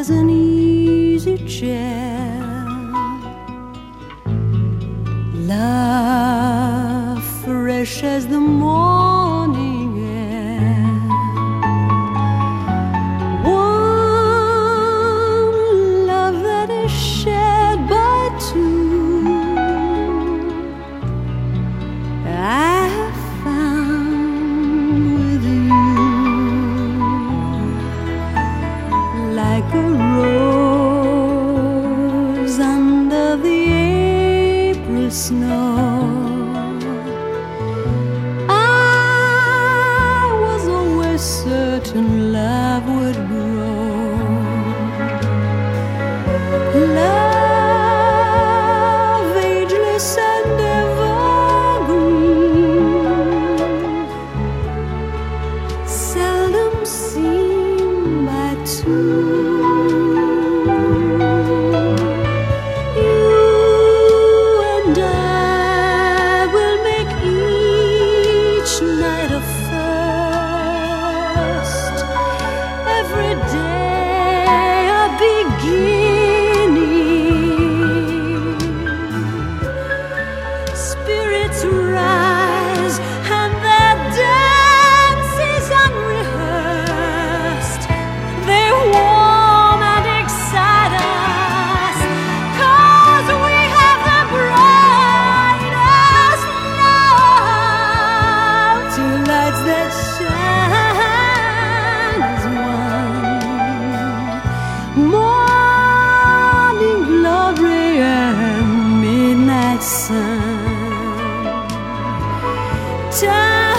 as an easy chair. Love fresh as the morning air. One love that is shared by two. I have found with you, like a rose under the April snow. I was always certain love would grow. Love ageless and evergreen, seldom seen by two. Every day a beginning. Spirits rise and their dance is unrehearsed. They warm and excite us, 'cause we have the brightest love. Two lights that shine as one. Morning glory and midnight sun. Time